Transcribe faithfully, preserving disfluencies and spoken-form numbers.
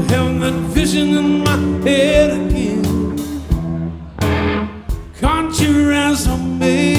having that vision in my head again. Can't you rise on me?